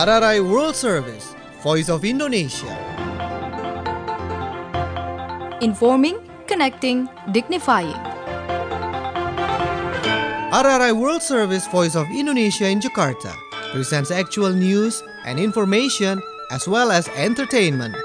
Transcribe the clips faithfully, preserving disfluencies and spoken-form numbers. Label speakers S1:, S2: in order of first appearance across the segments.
S1: R R I World Service, Voice of Indonesia.
S2: Informing, connecting, dignifying.
S1: R R I World Service, Voice of Indonesia in Jakarta presents actual news and information as well as entertainment.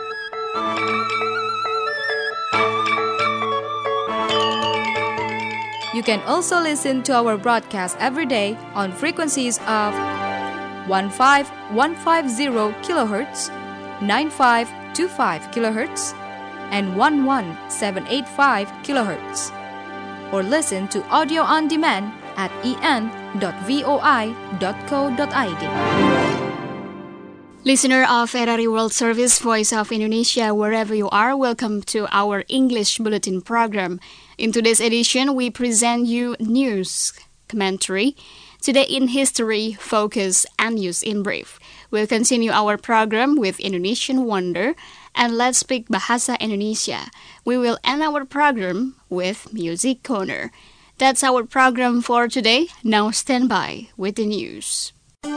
S2: You can also listen to our broadcast every day on frequencies of fifteen one fifty kilohertz, ninety-five twenty-five kilohertz, and eleven seven eighty-five kilohertz. Or listen to audio on demand at e n dot voi dot co dot i d.
S3: Listener of R R I World Service, Voice of Indonesia, wherever you are, welcome to our English Bulletin program. In today's edition, we present you news, commentary, Today in History, Focus, and News in Brief. We'll continue our program with Indonesian Wonder and Let's Speak Bahasa Indonesia. We will end our program with Music Corner. That's our program for today. Now stand by with the news.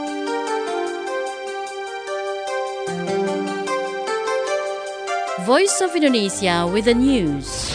S4: Voice of Indonesia with the news.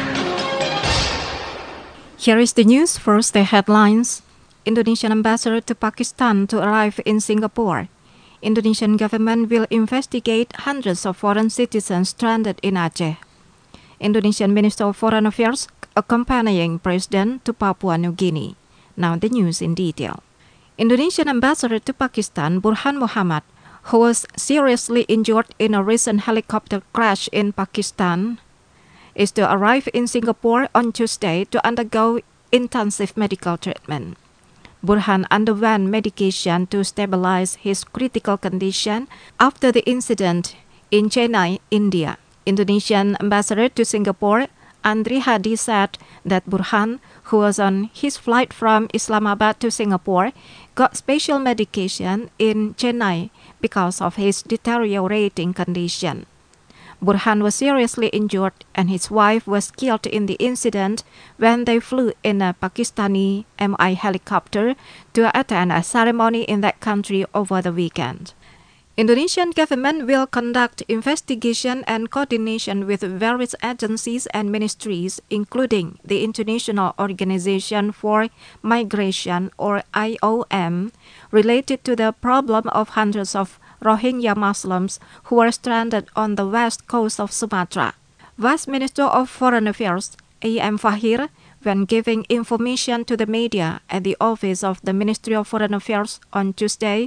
S5: Here is the news. First, the headlines. Indonesian ambassador to Pakistan to arrive in Singapore. Indonesian government will investigate hundreds of foreign citizens stranded in Aceh. Indonesian Minister of Foreign Affairs accompanying President to Papua New Guinea. Now the news in detail. Indonesian ambassador to Pakistan, Burhan Muhammad, who was seriously injured in a recent helicopter crash in Pakistan, is to arrive in Singapore on Tuesday to undergo intensive medical treatment. Burhan underwent medication to stabilize his critical condition after the incident in Chennai, India. Indonesian ambassador to Singapore, Andri Hadi, said that Burhan, who was on his flight from Islamabad to Singapore, got special medication in Chennai because of his deteriorating condition. Burhan was seriously injured and his wife was killed in the incident when they flew in a Pakistani M I helicopter to attend a ceremony in that country over the weekend. Indonesian government will conduct investigation and coordination with various agencies and ministries, including the International Organization for Migration, or I O M, related to the problem of hundreds of Rohingya Muslims who were stranded on the west coast of Sumatra. Vice Minister of Foreign Affairs, A M Fahir, when giving information to the media at the office of the Ministry of Foreign Affairs on Tuesday,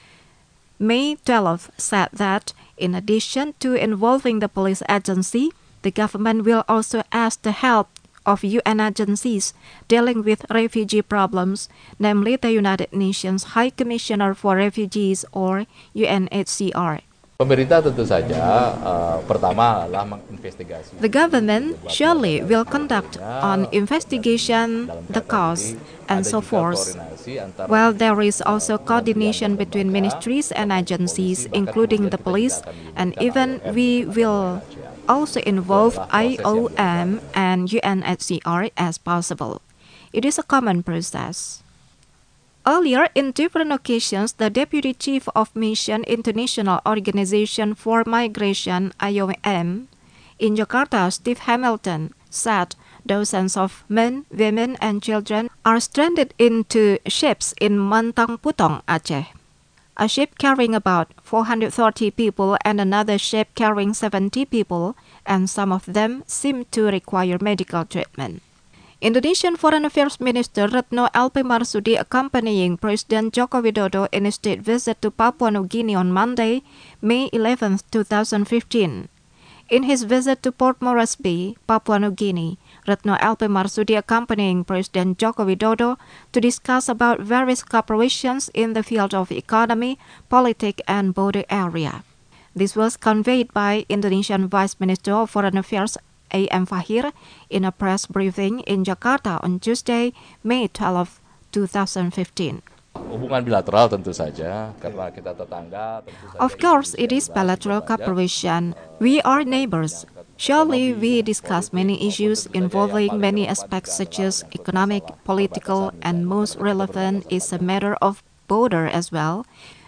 S5: May twelfth, said that in addition to involving the police agency, the government will also ask the help of U N agencies dealing with refugee problems, namely the United Nations High Commissioner for Refugees, or U N H C R.
S6: Pemerintah tentu saja uh, pertama adalah menginvestigasi.
S5: The government surely will conduct on investigation the cause and so forth, while there is also coordination between ministries and agencies, including the police, and even we will also involve I O M and U N H C R as possible. It is a common process. Earlier, in different occasions, the Deputy Chief of Mission International Organization for Migration, I O M, in Jakarta, Steve Hamilton, said dozens of men, women, and children are stranded in two ships in Mantang Putong, Aceh. A ship carrying about four hundred thirty people and another ship carrying seventy people, and some of them seem to require medical treatment. Indonesian Foreign Affairs Minister Retno L P Marsudi accompanying President Joko Widodo in a state visit to Papua New Guinea on Monday, May eleventh, twenty fifteen. In his visit to Port Moresby, Papua New Guinea, Retno L P Marsudi accompanying President Joko Widodo to discuss about various cooperations in the field of economy, politics, and border area. This was conveyed by Indonesian Vice Minister of Foreign Affairs A M Fahir in a press briefing in Jakarta on Tuesday, May twelfth, twenty fifteen.
S6: Hubungan bilateral tentu saja, karena kita tetangga.
S5: Of course, it is bilateral cooperation. We are neighbors. Surely, we discuss many issues involving many aspects such as economic, political, and most relevant is a matter of border as well.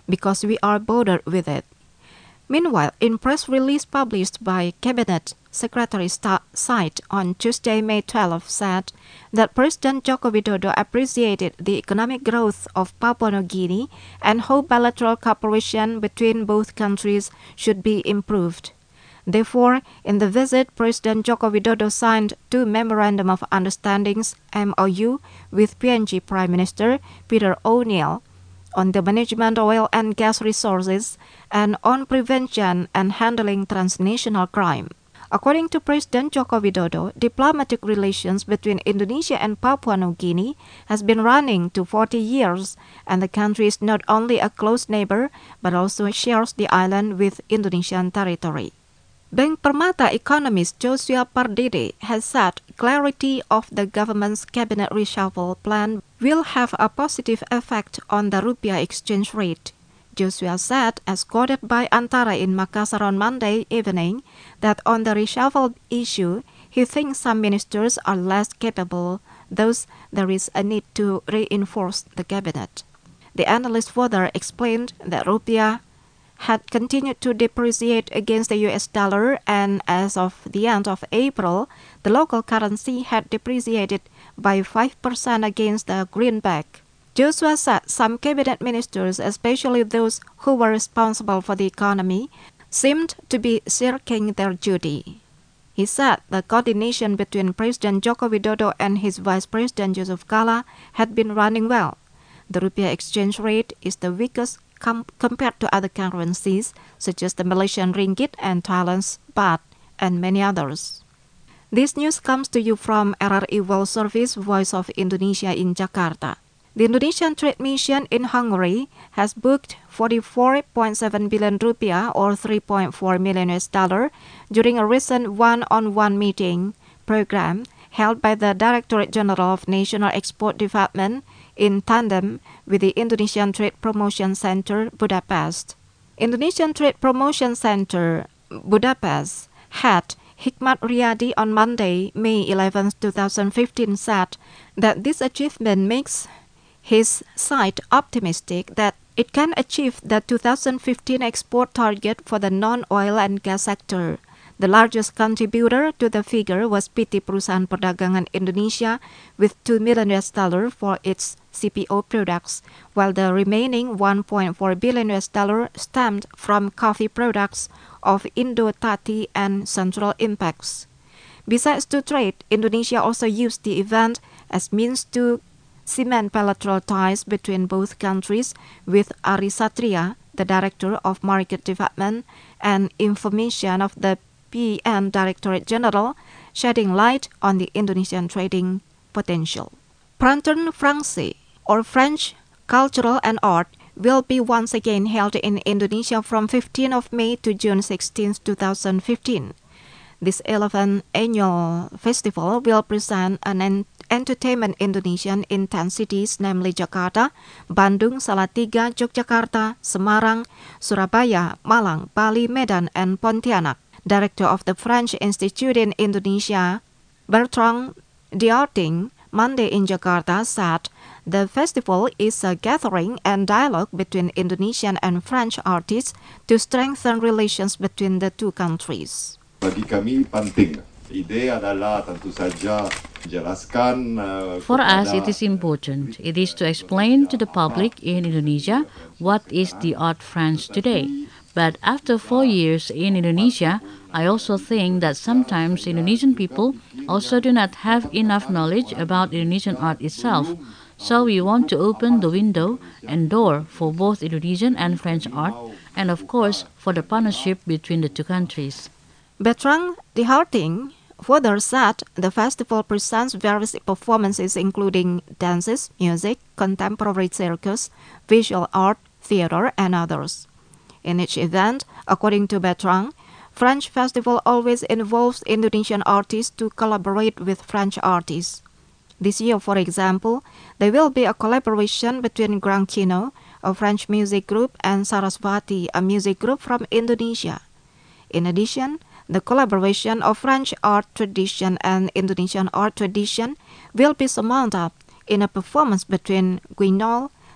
S5: because we are bothered with it. Meanwhile, in press release published by Cabinet Secretary site on Tuesday, May twelfth, said that President Joko Widodo appreciated the economic growth of Papua New Guinea and hoped bilateral cooperation between both countries should be improved. Therefore, in the visit, President Joko Widodo signed two Memorandum of Understandings (M O U) with P N G Prime Minister Peter O'Neill on the management of oil and gas resources and on prevention and handling transnational crime. According to President Joko Widodo, diplomatic relations between Indonesia and Papua New Guinea has been running to forty years, and the country is not only a close neighbor but also shares the island with Indonesian territory. Bank Permata economist Joshua Pardede has said clarity of the government's cabinet reshuffle plan will have a positive effect on the rupiah exchange rate. Joshua said, as quoted by Antara in Makassar on Monday evening, that on the reshuffle issue, he thinks some ministers are less capable, thus there is a need to reinforce the cabinet. The analyst further explained that rupiah had continued to depreciate against the U S dollar, and as of the end of April, the local currency had depreciated by five percent against the greenback. Joshua said some cabinet ministers, especially those who were responsible for the economy, seemed to be shirking their duty. He said the coordination between President Joko Widodo and his Vice President Yusuf Kala had been running well. The rupiah exchange rate is the weakest com- compared to other currencies, such as the Malaysian ringgit and Thailand's baht, and many others. This news comes to you from R R I World Service, Voice of Indonesia in Jakarta. The Indonesian Trade Mission in Hungary has booked forty-four point seven billion rupiah or three point four million U S dollar during a recent one-on-one meeting program held by the Directorate General of National Export Development in tandem with the Indonesian Trade Promotion Center, Budapest. Indonesian Trade Promotion Center, Budapest, head Hikmat Riyadi on Monday, May eleventh, twenty fifteen said that this achievement makes his site optimistic that it can achieve the two thousand fifteen export target for the non-oil and gas sector. The largest contributor to the figure was P T Perusahaan Perdagangan Indonesia with two million U S dollar for its C P O products, while the remaining one point four billion U S dollar stemmed from coffee products of Indo Tati and Central Impacts. Besides to trade, Indonesia also used the event as means to cement bilateral ties between both countries, with Ari Satria, the Director of Market Development and Information of the P N Directorate General, shedding light on the Indonesian trading potential. Printemps Français, or French Cultural and Art, will be once again held in Indonesia from fifteenth of May to June sixteenth, twenty fifteen. This eleventh annual festival will present an en- entertainment Indonesian in ten cities, namely Jakarta, Bandung, Salatiga, Yogyakarta, Semarang, Surabaya, Malang, Bali, Medan, and Pontianak. Director of the French Institute in Indonesia, Bertrand Diarting, Monday in Jakarta, said the festival is a gathering and dialogue between Indonesian and French artists to strengthen relations between the two countries.
S7: Bagi kami penting. Ide adalah tentu saja jelaskan.
S4: For us, it is important. It is to explain to the public in Indonesia what is the art France today. But after four years in Indonesia, I also think that sometimes Indonesian people also do not have enough knowledge about Indonesian art itself. So we want to open the window and door for both Indonesian and French art, and of course for the partnership between the two countries.
S5: Bertrand Diarting further said the festival presents various performances including dances, music, contemporary circus, visual art, theater, and others. In each event, according to Bertrand, French festival always involves Indonesian artists to collaborate with French artists. This year, for example, there will be a collaboration between Grand Kino, a French music group, and Sarasvati, a music group from Indonesia. In addition, the collaboration of French art tradition and Indonesian art tradition will be summed up in a performance between Guignol,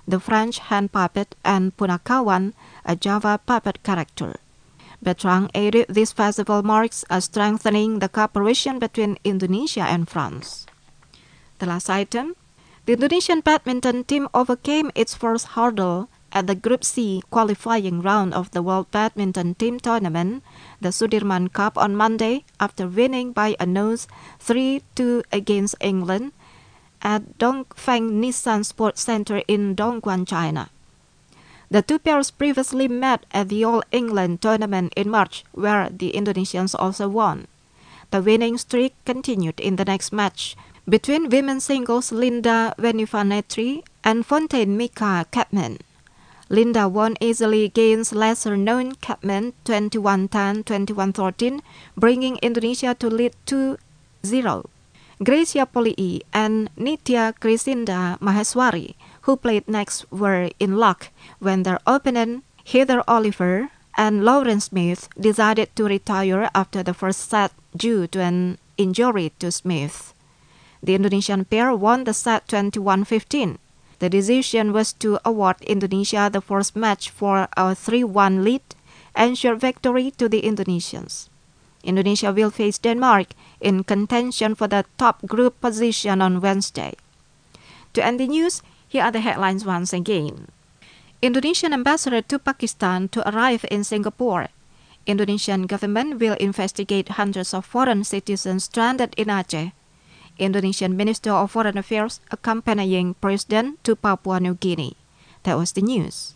S5: the French hand puppet, and Punakawan, a Java puppet character. Bertrand added this festival marks a strengthening the cooperation between Indonesia and France. The last item, the Indonesian badminton team overcame its first hurdle at the Group C qualifying round of the World Badminton Team Tournament, the Sudirman Cup, on Monday after winning by a nose three two against England at Dongfeng Nissan Sports Center in Dongguan, China. The two pairs previously met at the All England tournament in March, where the Indonesians also won. The winning streak continued in the next match between women's singles Linda Venivanetri and Fontaine Mika Chapman. Linda won easily against lesser-known Chapman twenty-one ten, twenty-one thirteen, bringing Indonesia to lead two zero. Gracia Polii and Nitya Krisinda Maheswari, who played next, were in luck when their opponent Heather Oliver and Lauren Smith decided to retire after the first set due to an injury to Smith. The Indonesian pair won the set twenty-one fifteen. The decision was to award Indonesia the first match for a three one lead, ensured victory to the Indonesians. Indonesia will face Denmark in contention for the top group position on Wednesday. To end the news, here are the headlines once again. Indonesian ambassador to Pakistan to arrive in Singapore. Indonesian government will investigate hundreds of foreign citizens stranded in Aceh. Indonesian Minister of Foreign Affairs accompanying President to Papua New Guinea. That was the news.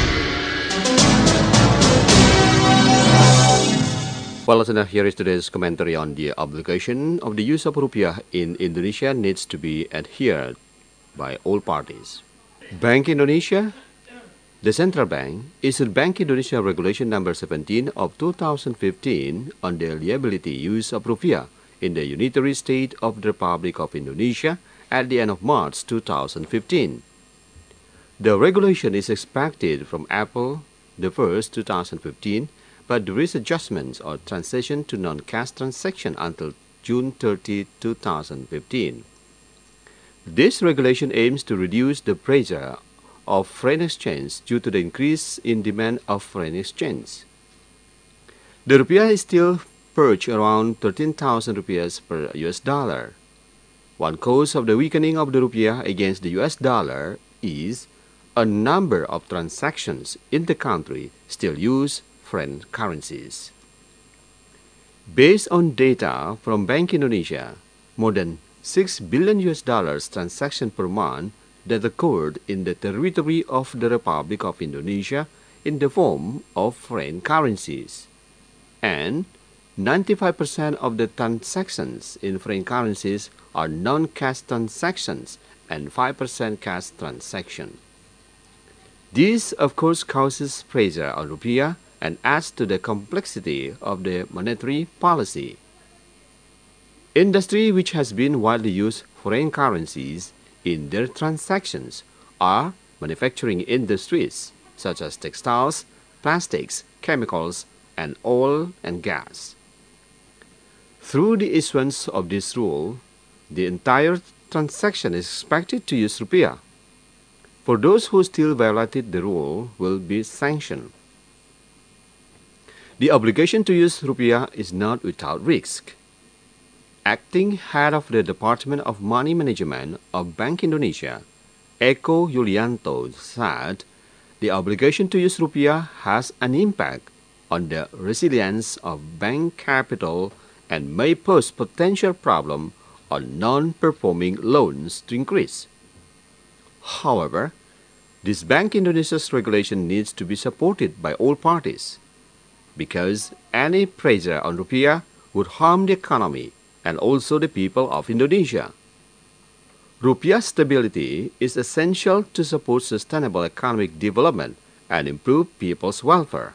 S8: Well, listener, here is today's commentary on the obligation of the use of rupiah in Indonesia needs to be adhered by all parties. Bank Indonesia, the central bank, issued Bank Indonesia Regulation Number seventeen of two thousand fifteen on the liability use of rupiah in the unitary state of the Republic of Indonesia at the end of March two thousand fifteen. The regulation is expected from April the first, two thousand fifteen, but there is adjustments or transition to non-cash transaction until June thirtieth, two thousand fifteen. This regulation aims to reduce the pressure of foreign exchange due to the increase in demand of foreign exchange. The rupiah is still perched around thirteen thousand rupiahs per U S dollar. One cause of the weakening of the rupiah against the U S dollar is a number of transactions in the country still use foreign currencies. Based on data from Bank Indonesia, more than six billion U S dollars transaction per month that occurred in the territory of the Republic of Indonesia in the form of foreign currencies. And ninety-five percent of the transactions in foreign currencies are non-cash transactions and five percent cash transactions. This, of course, causes pressure on rupiah and adds to the complexity of the monetary policy. Industry which has been widely used foreign currencies in their transactions are manufacturing industries such as textiles, plastics, chemicals, and oil and gas. Through the issuance of this rule, the entire transaction is expected to use rupiah. For those who still violated the rule will be sanctioned. The obligation to use rupiah is not without risk. Acting head of the Department of Money Management of Bank Indonesia, Eko Yulianto, said the obligation to use rupiah has an impact on the resilience of bank capital and may pose potential problem on non-performing loans to increase. However, this Bank Indonesia's regulation needs to be supported by all parties, because any pressure on rupiah would harm the economy and also the people of Indonesia. Rupiah stability is essential to support sustainable economic development and improve people's welfare.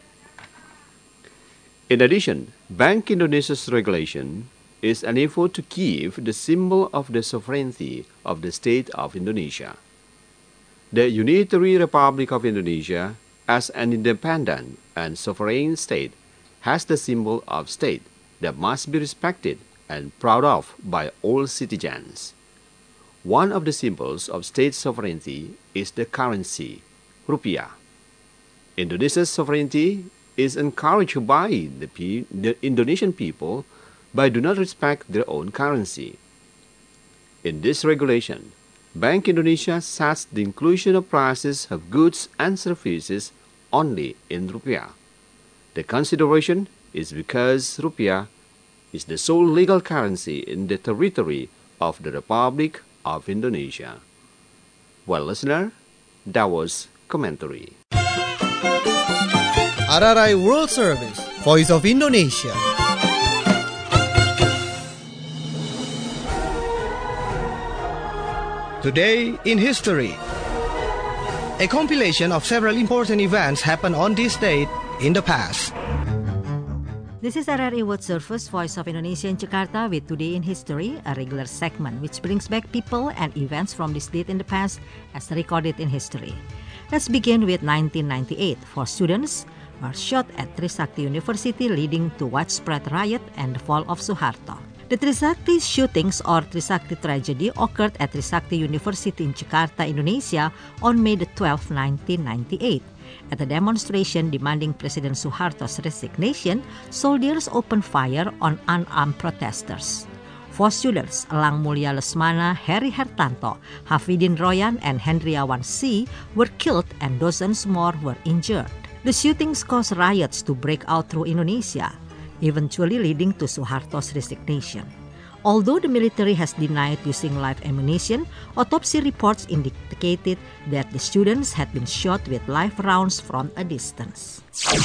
S8: In addition, Bank Indonesia's regulation is an effort to keep the symbol of the sovereignty of the state of Indonesia. The Unitary Republic of Indonesia, as an independent and sovereign state, has the symbol of state that must be respected and proud of by all citizens. One of the symbols of state sovereignty is the currency, rupiah. Indonesia's sovereignty is encouraged by the, pe- the Indonesian people but do not respect their own currency. In this regulation, Bank Indonesia sets the inclusion of prices of goods and services only in rupiah. The consideration is because rupiah is the sole legal currency in the territory of the Republic of Indonesia. Well, listener, that was commentary.
S1: R R I World Service, Voice of Indonesia. Today in History. A compilation of several important events happened on this date in the past.
S9: This is R R I World Service, Voice of Indonesia in Jakarta with Today in History, a regular segment which brings back people and events from this date in the past as recorded in history. Let's begin with nineteen ninety-eight. Four students were shot at Trisakti University, leading to widespread riot and the fall of Suharto. The Trisakti shootings or Trisakti tragedy occurred at Trisakti University in Jakarta, Indonesia on May the twelfth, nineteen ninety-eight. At a demonstration demanding President Suharto's resignation, soldiers opened fire on unarmed protesters. Four students, Elang Mulya Lesmana, Heri Hertanto, Hafidin Royan, and Hendriawan C. were killed and dozens more were injured. The shootings caused riots to break out through Indonesia, eventually leading to Suharto's resignation. Although the military has denied using live ammunition, autopsy reports indicated that the students had been shot with live rounds from a distance.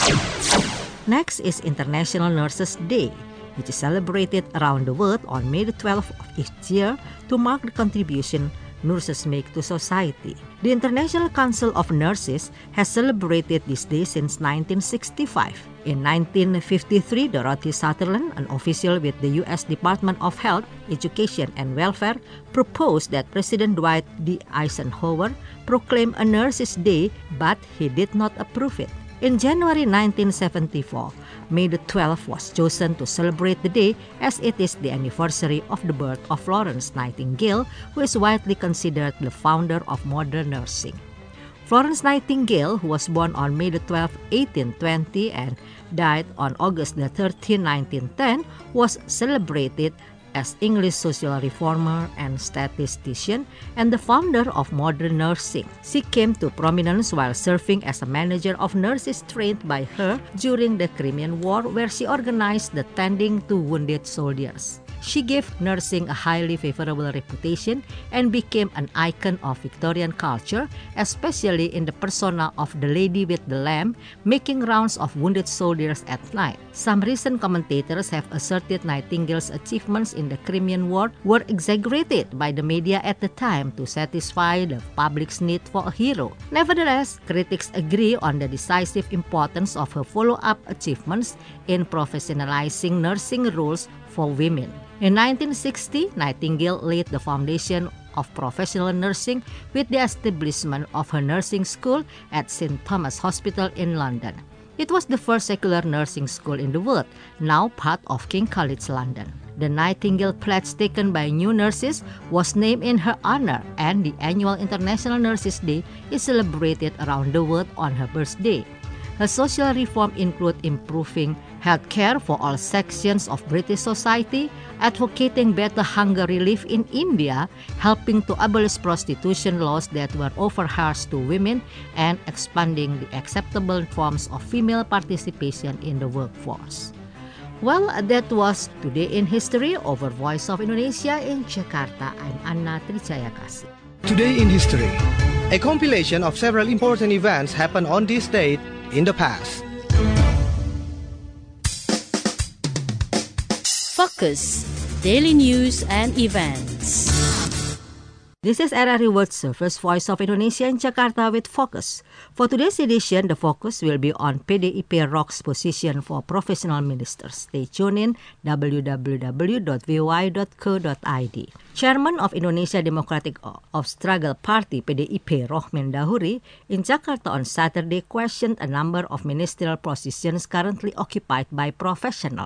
S9: Next is International Nurses Day, which is celebrated around the world on May the twelfth of each year to mark the contribution nurses make to society. The International Council of Nurses has celebrated this day since nineteen sixty-five. In nineteen fifty-three, Dorothy Sutherland, an official with the U S Department of Health, Education and Welfare, proposed that President Dwight D. Eisenhower proclaim a Nurses' Day, but he did not approve it. In January nineteen seventy-four, May the twelfth was chosen to celebrate the day as it is the anniversary of the birth of Florence Nightingale, who is widely considered the founder of modern nursing. Florence Nightingale, who was born on May the twelfth, eighteen twenty and died on August the thirteenth, nineteen ten, was celebrated as English social reformer and statistician and the founder of modern nursing. She came to prominence while serving as a manager of nurses trained by her during the Crimean War, where she organized the tending to wounded soldiers. She gave nursing a highly favorable reputation and became an icon of Victorian culture, especially in the persona of the lady with the lamp making rounds of wounded soldiers at night. Some recent commentators have asserted Nightingale's achievements in the Crimean War were exaggerated by the media at the time to satisfy the public's need for a hero. Nevertheless, critics agree on the decisive importance of her follow-up achievements in professionalizing nursing roles for women. In nineteen sixty, Nightingale laid the foundation of professional nursing with the establishment of her nursing school at Saint Thomas Hospital in London. It was the first secular nursing school in the world, now part of King College London. The Nightingale pledge taken by new nurses was named in her honor, and the annual International Nurses Day is celebrated around the world on her birthday. Her social reform include improving health care for all sections of British society, advocating better hunger relief in India, helping to abolish prostitution laws that were over harsh to women, and expanding the acceptable forms of female participation in the workforce. Well, that was Today in History over Voice of Indonesia in Jakarta. I'm Anna Trijayakasih.
S1: Today in History. A compilation of several important events happened on this date in the past.
S10: Focus, daily news and events.
S9: This is R R I World Service, Voice of Indonesia in Jakarta with Focus. For today's edition, the focus will be on P D I P R O K's position for professional ministers. Stay tuned in w w w dot v o i dot co dot i d. Chairman of Indonesia Democratic of Struggle Party, P D I P, Rohmin Dahuri, in Jakarta on Saturday questioned a number of ministerial positions currently occupied by professionals.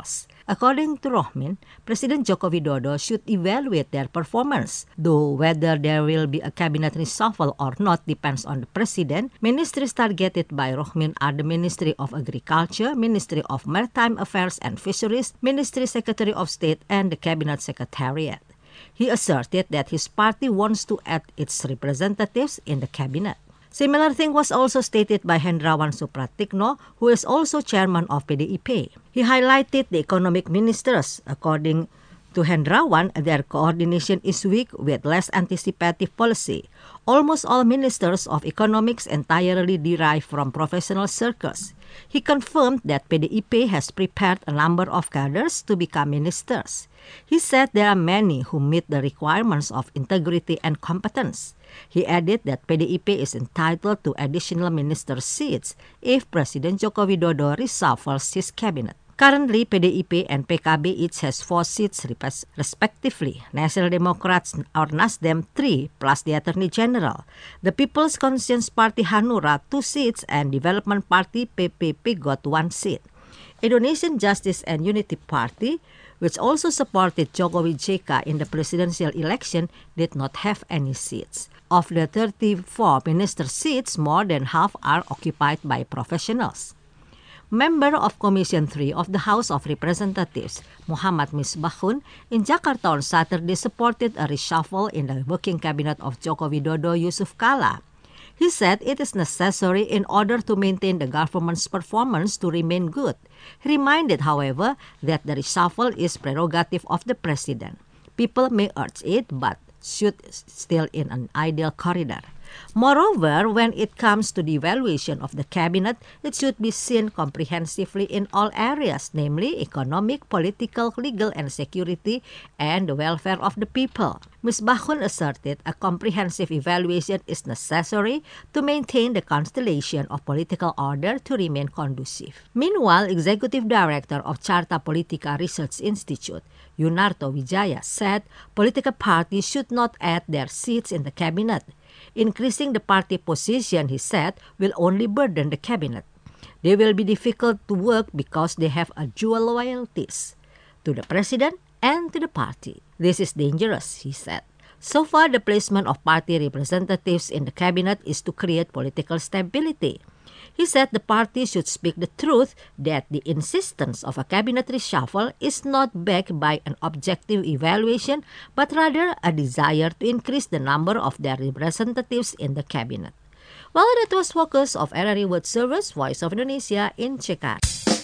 S9: According to Rohmin, President Joko Widodo should evaluate their performance, though whether there will be a cabinet reshuffle or not depends on the president. Ministries targeted by Rohmin are the Ministry of Agriculture, Ministry of Maritime Affairs and Fisheries, Ministry Secretary of State, and the Cabinet Secretariat. He asserted that his party wants to add its representatives in the cabinet. Similar thing was also stated by Hendrawan Supratikno, who is also chairman of P D I P. He highlighted the economic ministers. According to Hendrawan, their coordination is weak with less anticipative policy. Almost all ministers of economics entirely derive from professional circles. He confirmed that P D I P has prepared a number of cadres to become ministers. He said there are many who meet the requirements of integrity and competence. He added that P D I P is entitled to additional minister seats if President Joko Widodo reshuffles his cabinet. Currently, P D I P and P K B each has four seats respectively. National Democrats or Nasdem three plus the Attorney General. The People's Conscience Party Hanura two seats and Development Party P P P got one seat. Indonesian Justice and Unity Party, which also supported Jokowi J K in the presidential election, did not have any seats. Of the thirty-four minister seats, more than half are occupied by professionals. Member of Commission three of the House of Representatives, Muhammad Misbahun, in Jakarta on Saturday supported a reshuffle in the working cabinet of Joko Widodo Yusuf Kala. He said it is necessary in order to maintain the government's performance to remain good. He reminded, however, that the reshuffle is prerogative of the president. People may urge it, but should still in an ideal corridor. Moreover, when it comes to the evaluation of the cabinet, it should be seen comprehensively in all areas, namely economic, political, legal, and security, and the welfare of the people. Miz Bahun asserted a comprehensive evaluation is necessary to maintain the constellation of political order to remain conducive. Meanwhile, Executive Director of Carta Politica Research Institute, Yunarto Wijaya, said political parties should not add their seats in the cabinet. Increasing the party position, he said, will only burden the cabinet. They will be difficult to work because they have a dual loyalties to the president and to the party. This is dangerous, he said. So far, the placement of party representatives in the cabinet is to create political stability. He said the party should speak the truth that the insistence of a cabinet reshuffle is not backed by an objective evaluation, but rather a desire to increase the number of their representatives in the cabinet. Well, that was focus of R R I World Service, Voice of Indonesia in Jakarta.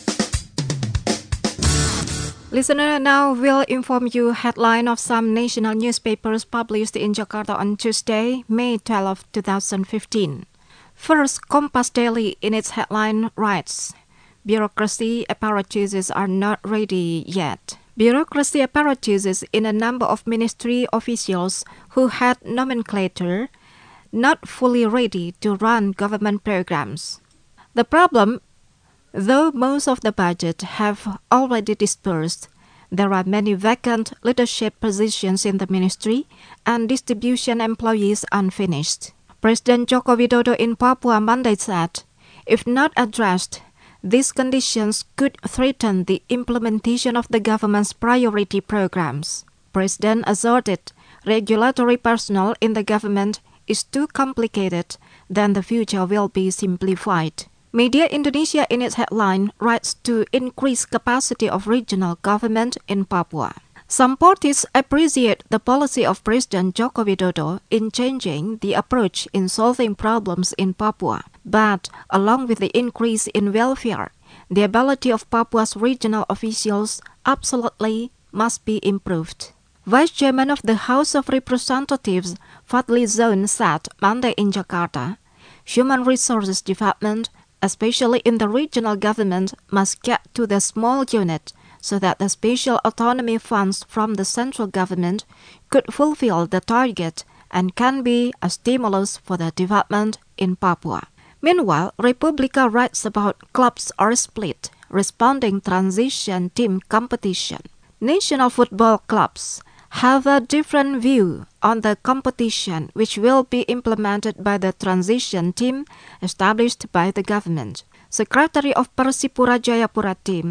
S5: Listener, now we'll inform you headline of some national newspapers published in Jakarta on Tuesday, May twelfth, twenty fifteen. First, Kompas Daily in its headline writes, bureaucracy apparatuses are not ready yet. Bureaucracy apparatuses in a number of ministry officials who had nomenclature not fully ready to run government programs. The problem, though most of the budget have already dispersed, there are many vacant leadership positions in the ministry and distribution employees unfinished. President Joko Widodo in Papua Monday said, if not addressed, these conditions could threaten the implementation of the government's priority programs. President asserted regulatory personnel in the government is too complicated, then the future will be simplified. Media Indonesia in its headline writes to increase capacity of regional government in Papua. Some parties appreciate the policy of President Joko Widodo in changing the approach in solving problems in Papua. But along with the increase in welfare, the ability of Papua's regional officials absolutely must be improved. Vice Chairman of the House of Representatives, Fadli Zon, said Monday in Jakarta, human resources development, especially in the regional government, must get to the small unit so that the special autonomy funds from the central government could fulfill the target and can be a stimulus for the development in Papua. Meanwhile, Republika writes about clubs are split, responding transition team competition. National football clubs have a different view on the competition which will be implemented by the transition team established by the government. Secretary of Persipura Jayapura team,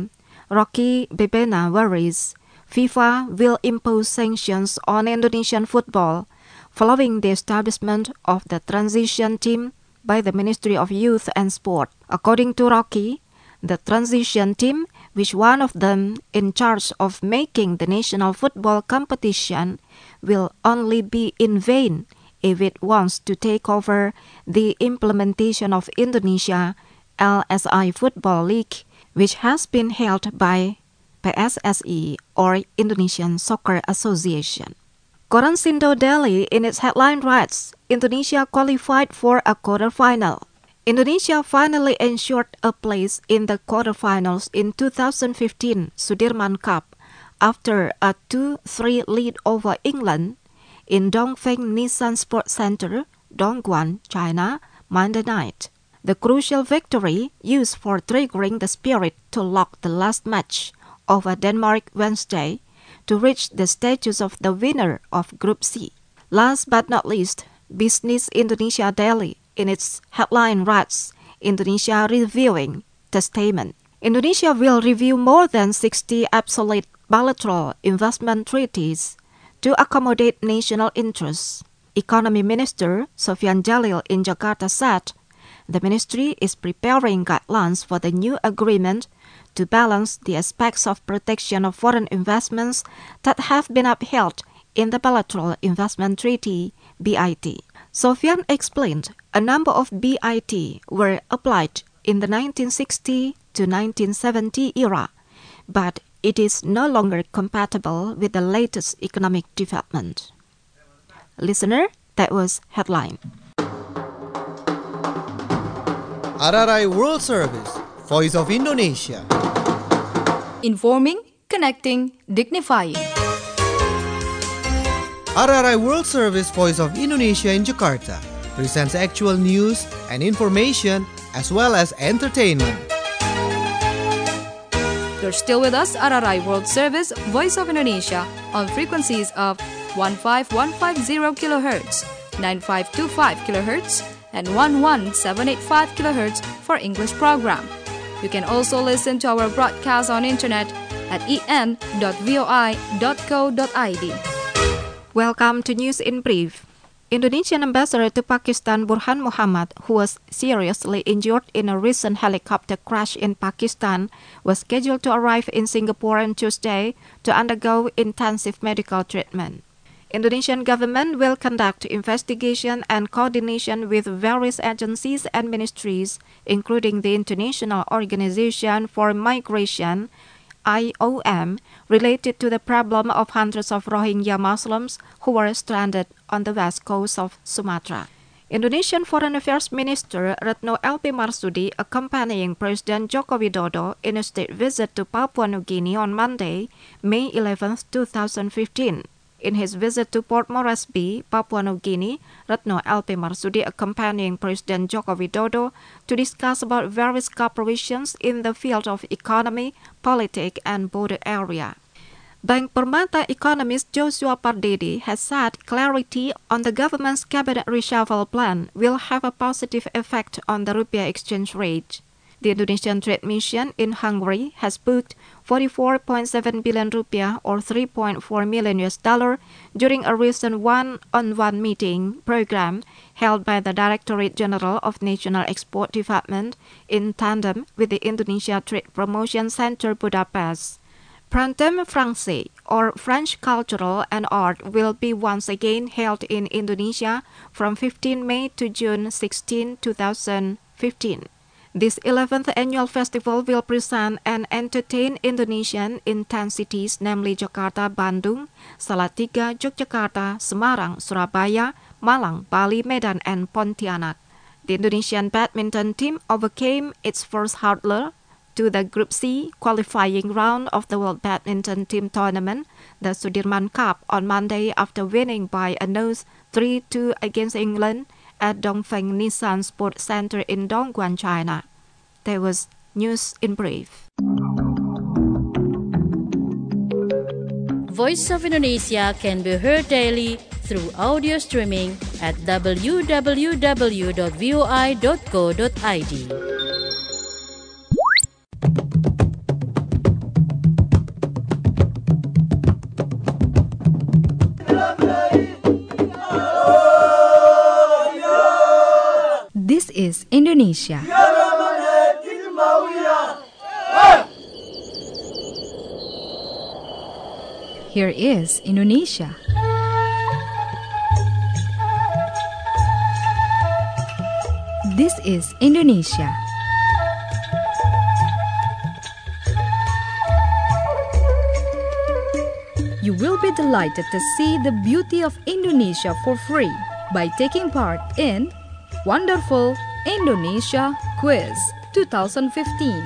S5: Rocky Bebena worries FIFA will impose sanctions on Indonesian football following the establishment of the transition team by the Ministry of Youth and Sport. According to Rocky, the transition team, which one of them in charge of making the national football competition, will only be in vain if it wants to take over the implementation of Indonesia L S I Football League, which has been held by P S S I or Indonesian Soccer Association. Koran Sindo Daily in its headline writes, Indonesia qualified for a quarterfinal. Indonesia finally ensured a place in the quarterfinals in two thousand fifteen Sudirman Cup after a two three lead over England in Dongfeng Nissan Sports Center, Dongguan, China, Monday night. The crucial victory used for triggering the spirit to lock the last match over Denmark Wednesday to reach the status of the winner of Group C. Last but not least, Business Indonesia Daily in its headline writes, Indonesia reviewing testament. Indonesia will review more than sixty obsolete bilateral investment treaties to accommodate national interests. Economy Minister Sofyan Jalil in Jakarta said the ministry is preparing guidelines for the new agreement to balance the aspects of protection of foreign investments that have been upheld in the Bilateral Investment Treaty, B I T. Sofyan explained a number of B I T were applied in the nineteen sixty to nineteen seventy era, but it is no longer compatible with the latest economic development. Listener, that was headline.
S1: R R I World Service, Voice of Indonesia.
S2: Informing, connecting, dignifying.
S1: R R I World Service, Voice of Indonesia in Jakarta presents actual news and information as well as entertainment.
S2: You're still with us, R R I World Service, Voice of Indonesia, on frequencies of one five one five zero kilohertz, nine five two five kilohertz, and one one seven eight five kilohertz for English program. You can also listen to our broadcast on internet at e n dot voi dot co dot i d.
S5: Welcome to News in Brief. Indonesian ambassador to Pakistan Burhan Muhammad, who was seriously injured in a recent helicopter crash in Pakistan, was scheduled to arrive in Singapore on Tuesday to undergo intensive medical treatment. Indonesian government will conduct investigation and coordination with various agencies and ministries, including the International Organization for Migration, I O M, related to the problem of hundreds of Rohingya Muslims who were stranded on the west coast of Sumatra. Indonesian Foreign Affairs Minister Retno L P Marsudi accompanying President Joko Widodo in a state visit to Papua New Guinea on Monday, May eleventh, twenty fifteen. In his visit to Port Moresby, Papua New Guinea, Retno L P Marsudi accompanying President Joko Widodo to discuss about various cooperations in the field of economy, politics, and border area. Bank Permata economist Joshua Pardede has said clarity on the government's cabinet reshuffle plan will have a positive effect on the rupiah exchange rate. The Indonesian Trade Mission in Hungary has booked forty-four point seven billion rupiah or three point four million U S dollar during a recent one-on-one meeting program held by the Directorate General of National Export Development in tandem with the Indonesia Trade Promotion Center Budapest. Printemps Français, or French Cultural and Art, will be once again held in Indonesia from fifteenth May to June sixteenth, twenty fifteen. This eleventh annual festival will present and entertain Indonesian in ten cities, namely Jakarta, Bandung, Salatiga, Yogyakarta, Semarang, Surabaya, Malang, Bali, Medan, and Pontianak. The Indonesian badminton team overcame its first hurdle to the Group C qualifying round of the World Badminton Team Tournament, the Sudirman Cup, on Monday after winning by a nose three two against England at Dongfeng Nissan Sports Center in Dongguan, China. There was News in Brief.
S10: Voice of Indonesia can be heard daily through audio streaming at w w w dot voi dot co dot i d.
S2: is Indonesia. Here is Indonesia. This is Indonesia. You will be delighted to see the beauty of Indonesia for free by taking part in Wonderful Indonesia Quiz twenty fifteen.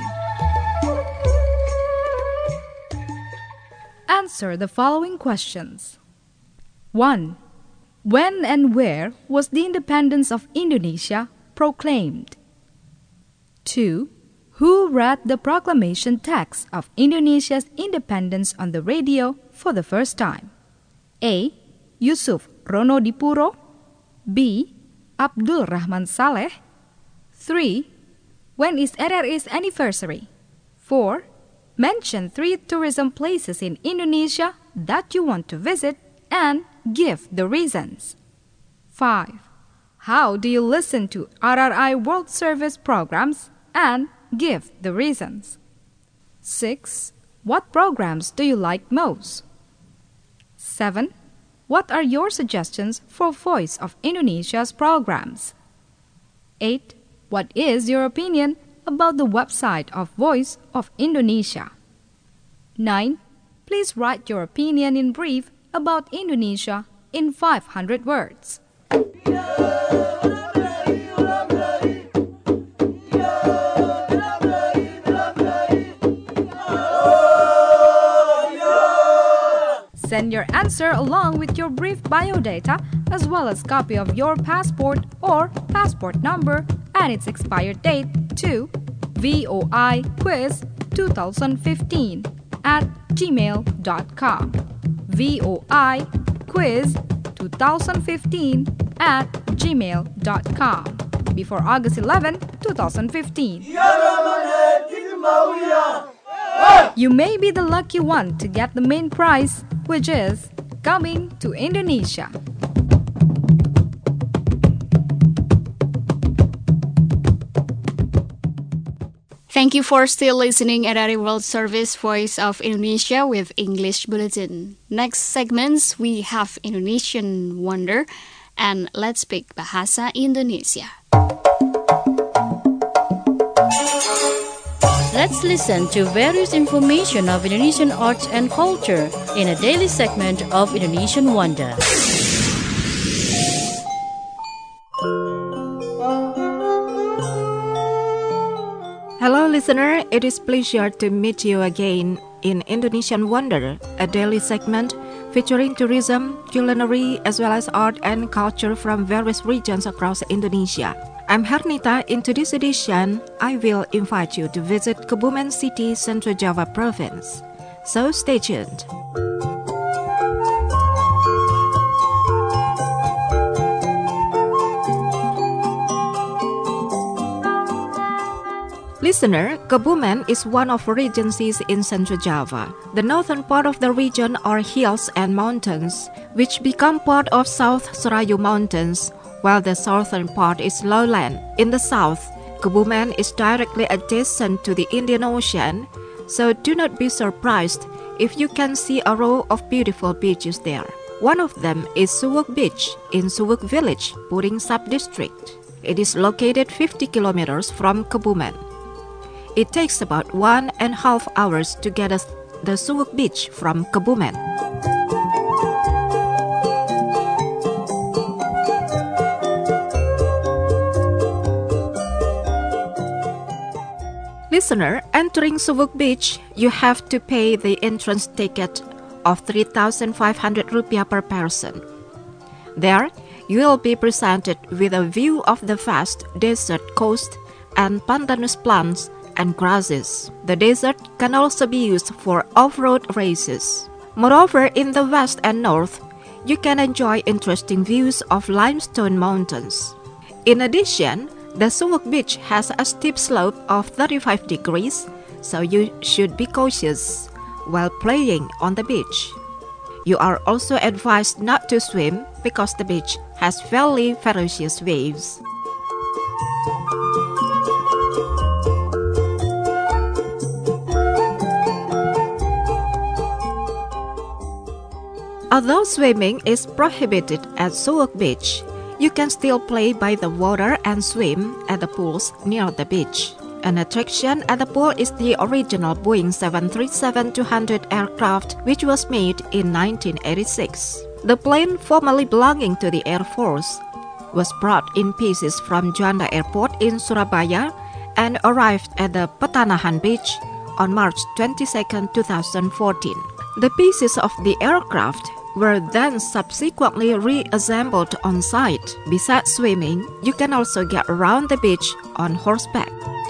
S2: Answer the following questions. one. When and where was the independence of Indonesia proclaimed? two. Who read the proclamation text of Indonesia's independence on the radio for the first time? A. Yusuf Ronodipuro. B. Abdul Rahman Saleh. three. When is R R I's anniversary? four. Mention three tourism places in Indonesia that you want to visit and give the reasons. five. How do you listen to R R I World Service programs and give the reasons? six. What programs do you like most? seven. What are your suggestions for Voice of Indonesia's programs? eight. What is your opinion about the website of Voice of Indonesia? nine. Please write your opinion in brief about Indonesia in five hundred words. Send your answer along with your brief biodata as well as copy of your passport or passport number and its expired date to voiquiz twenty fifteen at gmail dot com. voiquiz twenty fifteen at gmail dot com before August eleventh, twenty fifteen. You may be the lucky one to get the main prize, which is coming to Indonesia.
S3: Thank you for still listening at R R I World Service Voice of Indonesia with English Bulletin. Next segments we have Indonesian Wonder and Let's Speak Bahasa Indonesia.
S10: Let's listen to various information of Indonesian arts and culture in a daily segment of Indonesian Wonder.
S5: Hello listener, it is pleasure to meet you again in Indonesian Wonder, a daily segment featuring tourism, culinary, as well as art and culture from various regions across Indonesia. I'm Hernita. In today's edition, I will invite you to visit Kebumen City, Central Java Province. So stay tuned. Listener, Kebumen is one of regencies in Central Java. The northern part of the region are hills and mountains, which become part of South Serayu Mountains, while the southern part is lowland. In the south, Kebumen is directly adjacent to the Indian Ocean, so do not be surprised if you can see a row of beautiful beaches there. One of them is Suwuk Beach in Suwuk Village, Puring Sub-District. It is located fifty kilometers from Kebumen. It takes about one and a half hours to get us the Suwuk Beach from Kebumen. Listener, entering Suwuk Beach, you have to pay the entrance ticket of three thousand five hundred rupiah per person. There, you will be presented with a view of the vast desert coast and pandanus plants and grasses. The desert can also be used for off-road races. Moreover, in the west and north, you can enjoy interesting views of limestone mountains. In addition, the Suwuk Beach has a steep slope of thirty-five degrees, so you should be cautious while playing on the beach. You are also advised not to swim because the beach has fairly ferocious waves. Although swimming is prohibited at Suwok Beach, you can still play by the water and swim at the pools near the beach. An attraction at the pool is the original Boeing seven thirty-seven two hundred aircraft, which was made in nineteen eighty-six. The plane, formerly belonging to the Air Force, was brought in pieces from Juanda Airport in Surabaya and arrived at the Petanahan Beach on March twenty-second, two thousand fourteen. The pieces of the aircraft were then subsequently reassembled on site. Besides swimming, you can also get around the beach on horseback.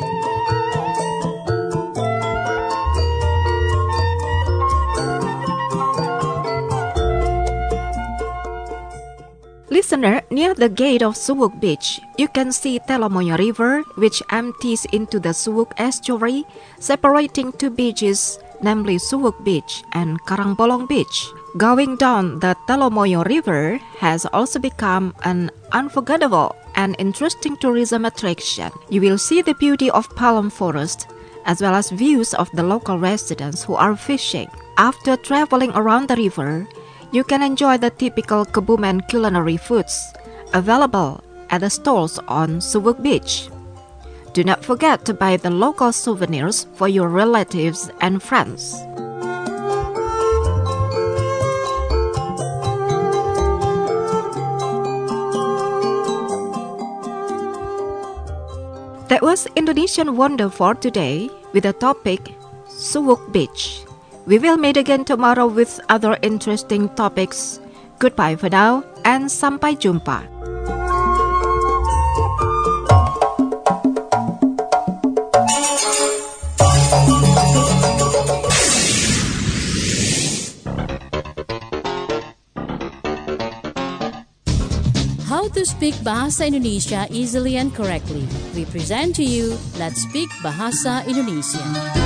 S5: Listener, near the gate of Suwok Beach, you can see Telomoyo River, which empties into the Suwok estuary, separating two beaches, namely Suwok Beach and Karangbolong Beach. Going down the Telomoyo River has also become an unforgettable and interesting tourism attraction. You will see the beauty of palm forest, as well as views of the local residents who are fishing. After traveling around the river, you can enjoy the typical Kebumen culinary foods available at the stalls on Suwok Beach. Do not forget to buy the local souvenirs for your relatives and friends. That was Indonesian Wonder for today with the topic Suwok Beach. We will meet again tomorrow with other interesting topics. Goodbye for now and sampai jumpa.
S10: How to speak Bahasa Indonesia easily and correctly. We present to you Let's Speak Bahasa Indonesia.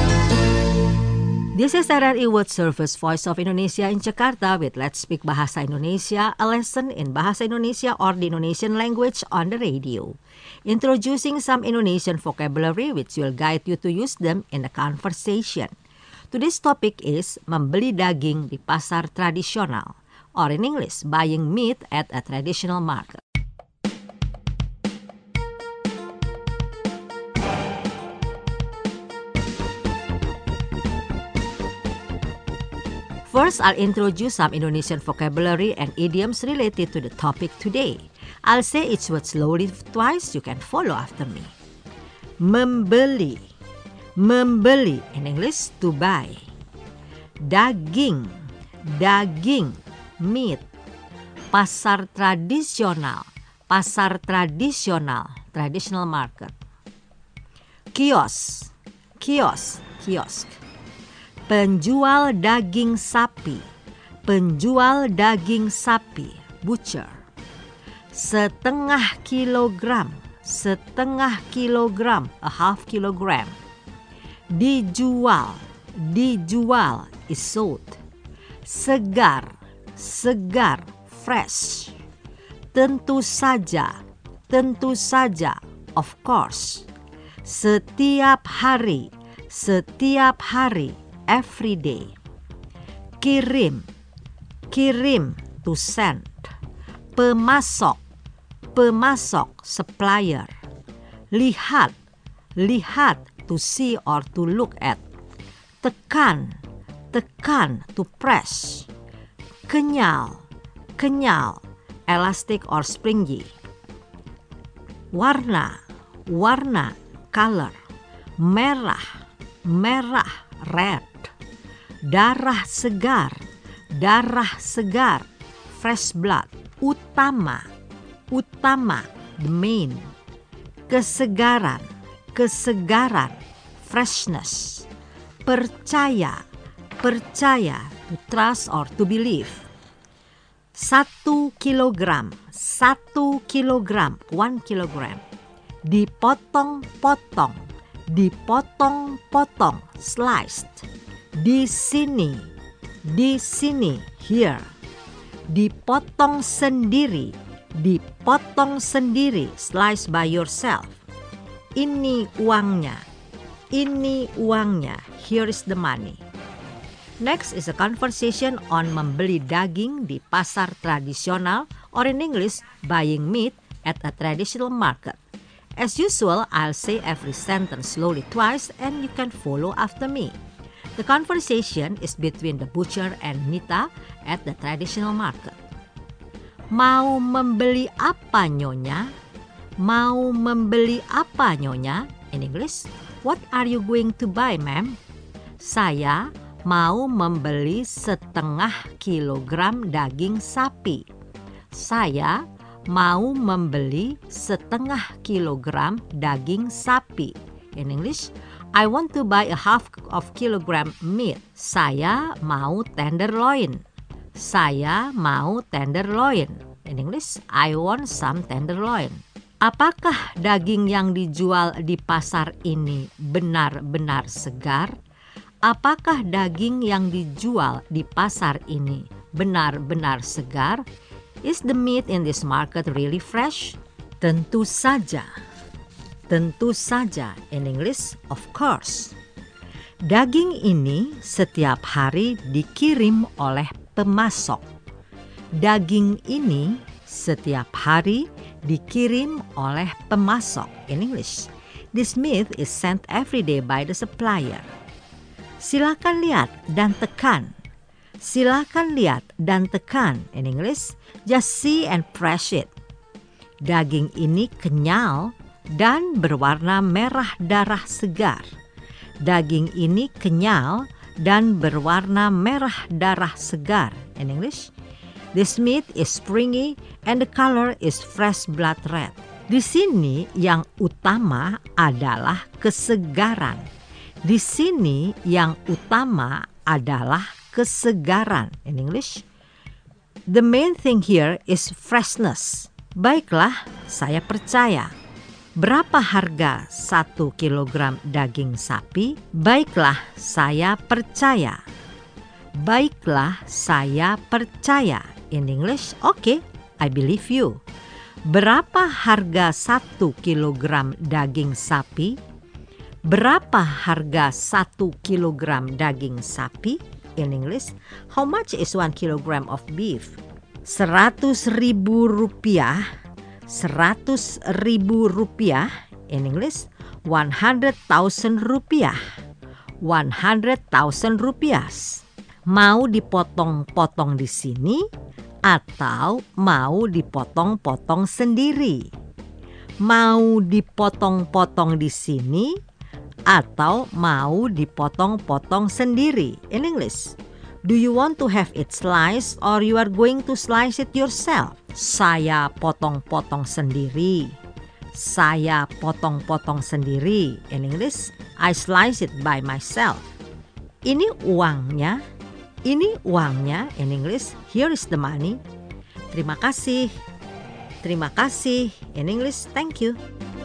S9: This is R R I World Service Voice of Indonesia in Jakarta with Let's Speak Bahasa Indonesia, a lesson in Bahasa Indonesia or the Indonesian language on the radio. Introducing some Indonesian vocabulary which will guide you to use them in the conversation. Today's topic is membeli daging di pasar tradisional, or in English, buying meat at a traditional market. First, I'll introduce some Indonesian vocabulary and idioms related to the topic today. I'll say each word slowly twice. You can follow after me. Membeli. Membeli. In English, to buy. Daging. Daging. Meat. Pasar tradisional. Pasar tradisional. Traditional market. Kios. Kios. Kiosk. Penjual daging sapi. Penjual daging sapi. Butcher. Setengah kilogram. Setengah kilogram. A half kilogram. Dijual. Dijual is sold. Segar. Segar. Fresh. Tentu saja. Tentu saja. Of course. Setiap hari. Setiap hari. Every day. Kirim. Kirim. To send. Pemasok. Pemasok. Supplier. Lihat. Lihat. To see or to look at. Tekan. Tekan. To press. Kenyal. Kenyal. Elastic or springy. Warna. Warna. Color. Merah. Merah. Red. Darah segar. Darah segar. Fresh blood. Utama. Utama. The main. Kesegaran. Kesegaran. Freshness. Percaya. Percaya. To trust or to believe. Satu kilogram. Satu kilogram. One kilogram. Dipotong-potong. Dipotong-potong. Sliced. Di sini. Di sini. Here. Dipotong sendiri. Dipotong sendiri. Slice by yourself. Ini uangnya. Ini uangnya. Here is the money. Next is a conversation on membeli daging di pasar tradisional, or in English, buying meat at a traditional market. As usual, I'll say every sentence slowly twice and you can follow after me. The conversation is between the butcher and Nita at the traditional market. Mau membeli apa nyonya? Mau membeli apa nyonya? In English, what are you going to buy, ma'am? Saya mau membeli setengah kilogram daging sapi. Saya mau membeli setengah kilogram daging sapi. In English, I want to buy a half of kilogram meat. Saya mau tenderloin. Saya mau tenderloin. In English, I want some tenderloin. Apakah daging yang dijual di pasar ini benar-benar segar? Apakah daging yang dijual di pasar ini benar-benar segar? Is the meat in this market really fresh? Tentu saja. Tentu saja. In English, of course. Daging ini setiap hari dikirim oleh pemasok. Daging ini setiap hari dikirim oleh pemasok. In English, this meat is sent every day by the supplier. Silakan lihat dan tekan. Silakan lihat dan tekan. In English, just see and press it. Daging ini kenyal dan berwarna merah darah segar. Daging ini kenyal dan berwarna merah darah segar. In English, this meat is springy and the color is fresh blood red. Di sini yang utama adalah kesegaran. Di sini yang utama adalah kesegaran. In English, the main thing here is freshness. Baiklah, saya percaya. Berapa harga satu kilogram daging sapi? Baiklah, saya percaya. Baiklah, saya percaya. In English, okay, I believe you. Berapa harga satu kilogram daging sapi? Berapa harga satu kilogram daging sapi? In English, how much is one kilogram of beef? Seratus ribu rupiah. Seratus ribu rupiah. In English, one hundred thousand rupiah. One hundred thousand rupiah. Mau dipotong-potong di sini atau mau dipotong-potong sendiri? Mau dipotong-potong di sini atau mau dipotong-potong sendiri? In English, do you want to have it sliced or you are going to slice it yourself? Saya potong-potong sendiri. Saya potong-potong sendiri. In English, I slice it by myself. Ini uangnya. Ini uangnya. In English, here is the money. Terima kasih. Terima kasih. In English, thank you.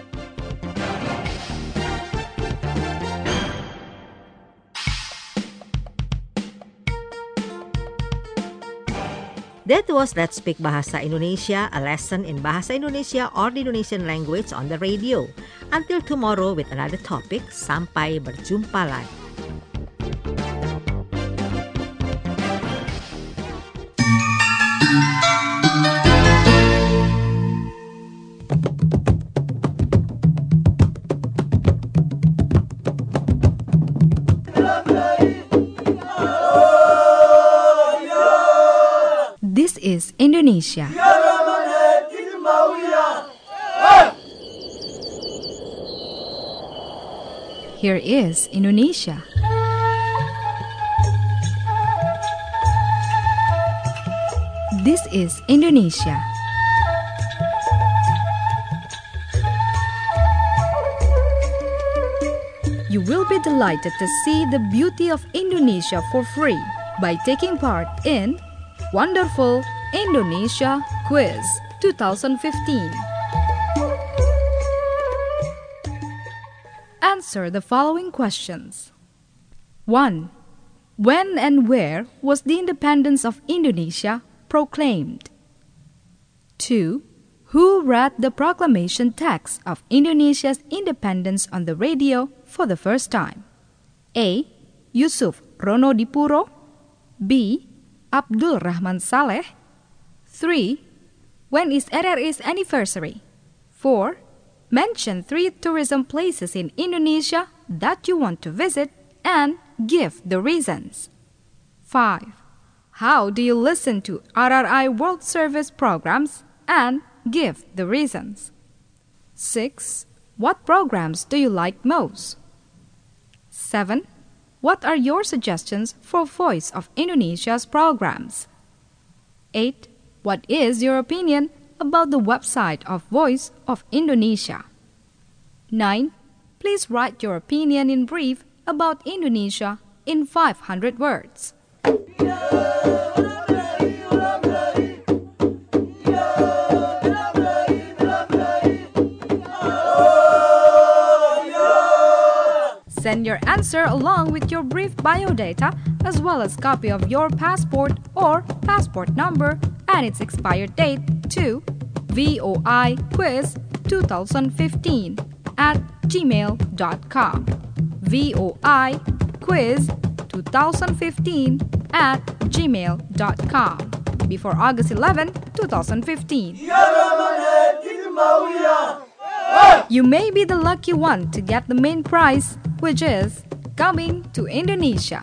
S9: That was Let's Speak Bahasa Indonesia, a lesson in Bahasa Indonesia or the Indonesian language on the radio. Until tomorrow with another topic, sampai berjumpa lagi.
S2: This is Indonesia. Here is Indonesia. This is Indonesia. You will be delighted to see the beauty of Indonesia for free by taking part in Wonderful Indonesia Quiz twenty fifteen. Answer the following questions. one. When and where was the independence of Indonesia proclaimed? two. Who read the proclamation text of Indonesia's independence on the radio for the first time? A. Yusuf Ronodipuro. B. Abdul Rahman Saleh. three. When is R R I's anniversary? four. Mention three tourism places in Indonesia that you want to visit and give the reasons. five. How do you listen to R R I World Service programs and give the reasons? six. What programs do you like most? seven. What are your suggestions for Voice of Indonesia's programs? eight. What is your opinion about the website of Voice of Indonesia? nine. Please write your opinion in brief about Indonesia in five hundred words. Send your answer along with your brief biodata as well as copy of your passport or passport number and its expired date to voiquiz twenty fifteen at gmail dot com. voiquiz twenty fifteen at gmail dot com before August eleventh, twenty fifteen. You may be the lucky one to get the main prize, which is coming to Indonesia.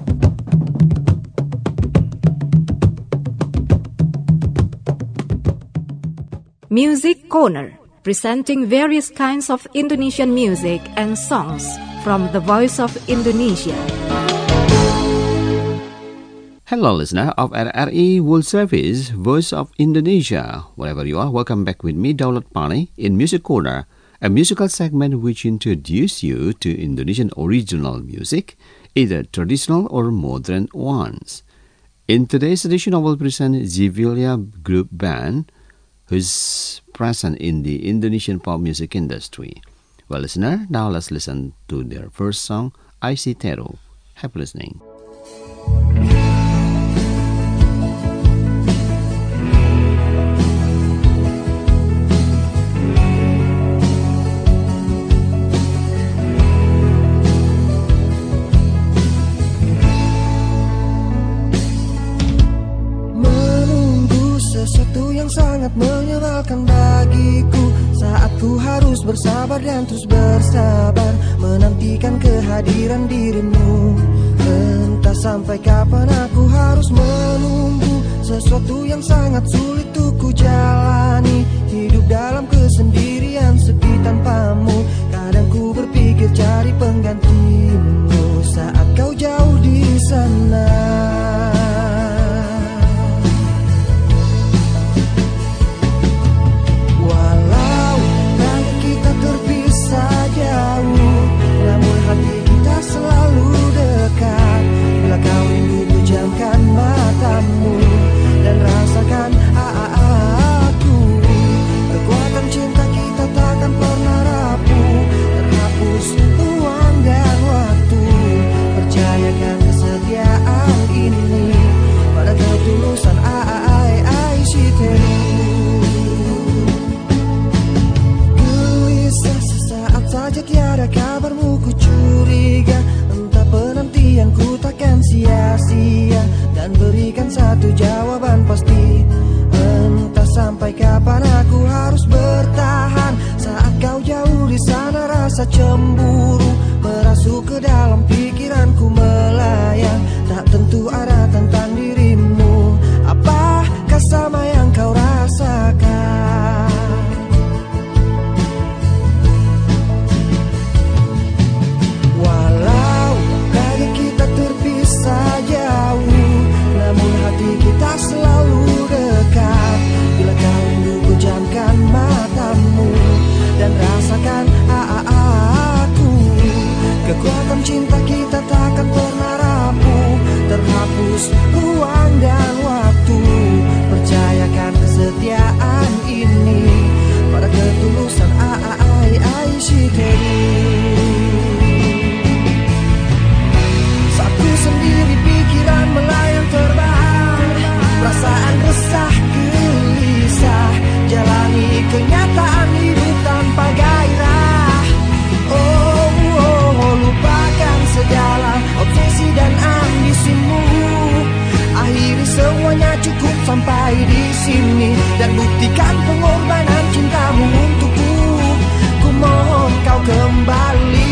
S5: Music Corner, presenting various kinds of Indonesian music and songs from the Voice of Indonesia.
S8: Hello, listener of R R I World Service, Voice of Indonesia. Wherever you are, welcome back with me, Daulat Pani, in Music Corner, a musical segment which introduces you to Indonesian original music, either traditional or modern ones. In today's edition, I will present Zivilia Group Band, who's present in the Indonesian pop music industry. Well, listener, now let's listen to their first song, I See Teru. Happy listening.
S11: Sangat menyebalkan bagiku saat ku harus bersabar dan terus bersabar menantikan kehadiran dirimu. Entah sampai kapan aku harus menunggu sesuatu yang sangat sulit untuk ku jalani. Hidup dalam kesendirian sepi tanpamu. Kadang ku berpikir cari penggantimu saat kau jauh di sana. Selalu dekat bila kau rindu pejamkan matamu dan rasakan aku. Kekuatan cinta kita takkan pernah rapuh, terhapus ruang dan waktu. Percayakan kesetiaan ini pada ketulusan I see Teru. Gelisah sesaat saja tiada kabarmu ku curiga. Entah penantianku takkan sia-sia dan berikan satu jawaban pasti. Entah sampai kapan aku harus bertahan saat kau jauh di sana. Rasa cemburu merasuk ke dalam pikiranku melayang. Tak tentu arah tentang dirimu. Apakah sama yang kau rasakan? Jauh, namun hati kita selalu dekat. Bila kau rindu pejamkan matamu dan rasakan aku. Kekuatan cinta kita takkan pernah dan buktikan pengorbanan cintamu untukku. Ku mohon kau kembali.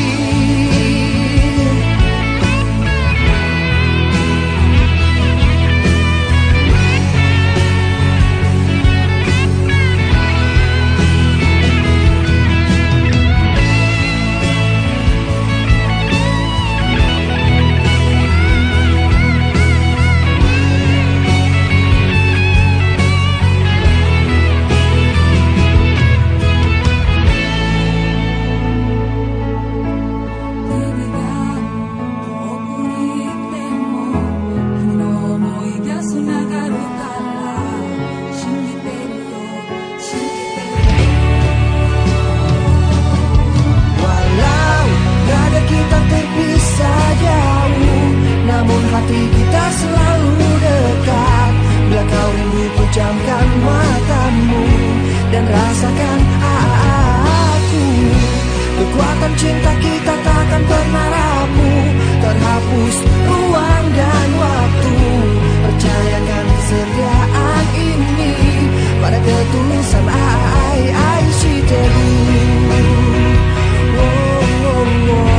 S11: Hati kita selalu dekat. Bila kau rindu, pejamkan matamu dan rasakan aku. Kekuatan cinta kita takkan pernah rapuh, terhapus ruang dan waktu. Percayakan kesetiaan ini pada ketulusan I, I see teru. Oh, oh, oh.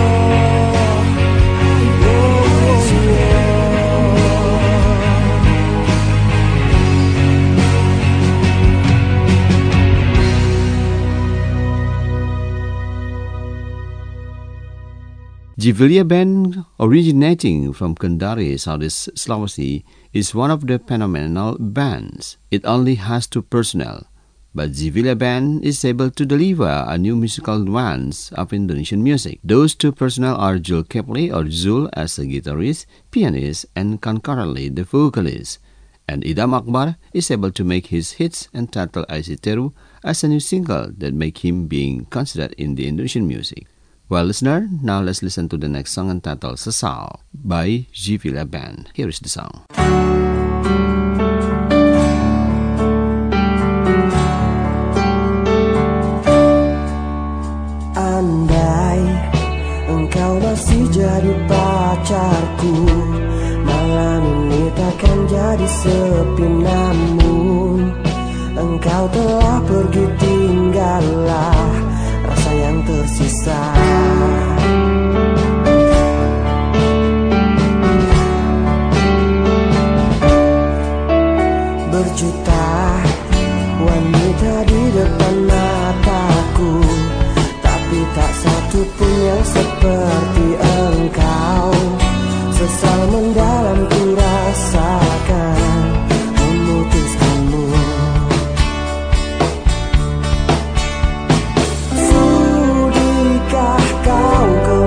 S8: Jivilia Band, originating from Kendari, Southeast Sulawesi, is one of the phenomenal bands. It only has two personnel, but Jivilia Band is able to deliver a new musical nuance of Indonesian music. Those two personnel are Jul Kepli or Zul as a guitarist, pianist, and concurrently the vocalist. And Idam Akbar is able to make his hits entitled Aisi Teru as a new single that make him being considered in the Indonesian music. Well, listener, now let's listen to the next song entitled Sesal by Jivilia Band. Here is the song.
S11: Andai engkau masih jadi pacarku, malam ini takkan jadi sepi. Namun engkau telah pergi, tinggallah rasa yang tersisa. Berjuta wanita di depan mataku, tapi tak satu pun yang seperti engkau. Sesal mendalam ku rasakan memutuskanmu. Sudikah kau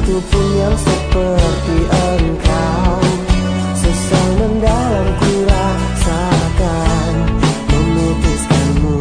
S11: satupun yang seperti engkau. Sesal mendalam ku rasakan memutuskanmu.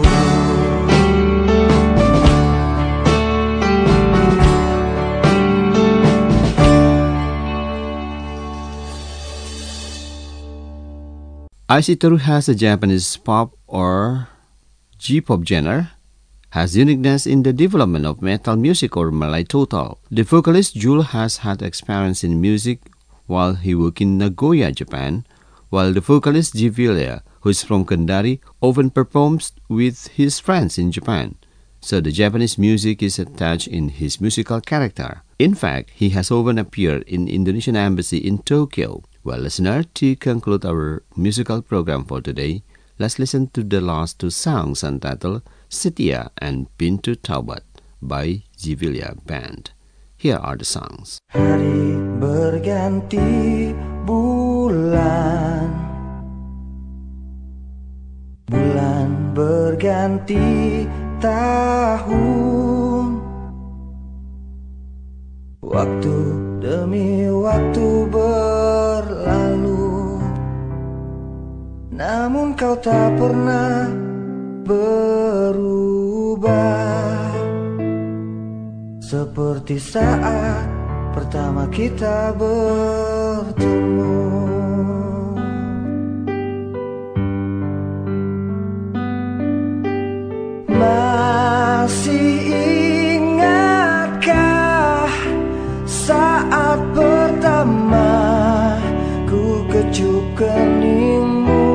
S8: Aishitoru has a Japanese pop or J-pop genre, has uniqueness in the development of metal music or Malay total. The vocalist Jul has had experience in music while he worked in Nagoya, Japan, while the vocalist Jivilia, who is from Kendari, often performs with his friends in Japan. So the Japanese music is attached in his musical character. In fact, he has often appeared in Indonesian Embassy in Tokyo. Well, listener, to conclude our musical program for today, let's listen to the last two songs entitled Setia and Pintu Taubat by Jivilia Band. Here are the songs.
S11: Hari berganti bulan, bulan berganti tahun, waktu demi waktu berlalu, namun kau tak pernah berubah. Seperti saat pertama kita bertemu. Masih ingatkah saat pertama ku kecup keningmu,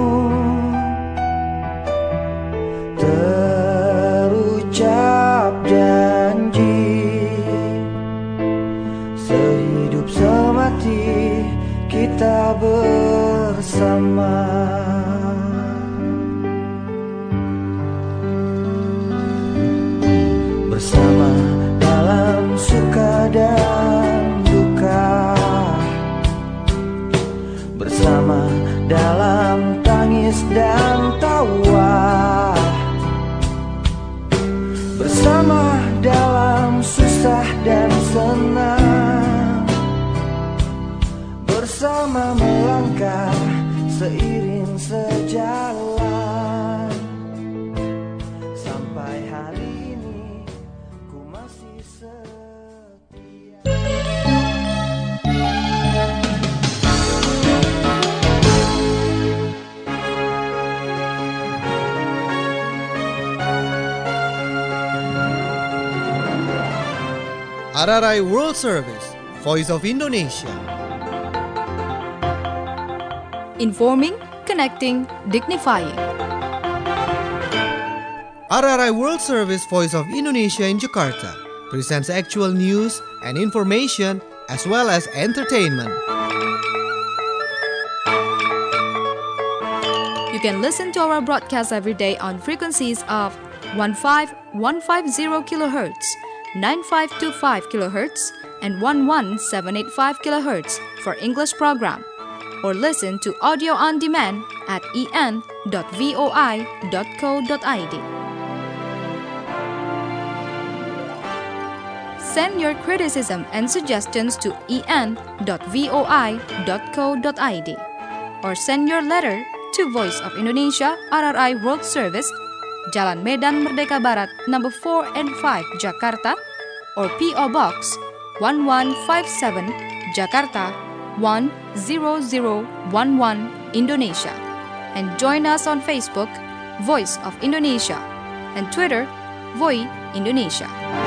S11: terucap janji sehidup semati kita bersama. Bersama dalam suka dan duka, bersama dalam tangis dan tawa, bersama dalam susah dan senang, bersama melangkah seiring sejalan. Sampai hari ini ku masih setia.
S1: R R I World Service, Voice of Indonesia.
S2: Informing, connecting, dignifying.
S1: R R I World Service, Voice of Indonesia in Jakarta presents actual news and information as well as entertainment.
S2: You can listen to our broadcast every day on frequencies of fifteen fifteen kilohertz, ninety-five twenty-five kilohertz, and eleven seven eighty-five kilohertz for English program, or listen to audio on demand at e n dot voi dot co dot i d. Send your criticism and suggestions to e n dot voi dot co dot i d, or send your letter to Voice of Indonesia R R I World Service, Jalan Medan Merdeka Barat, number four and five, Jakarta, or P O Box one one five seven, Jakarta one zero zero one one, Indonesia. And join us on Facebook, Voice of Indonesia, and Twitter, Voi Indonesia.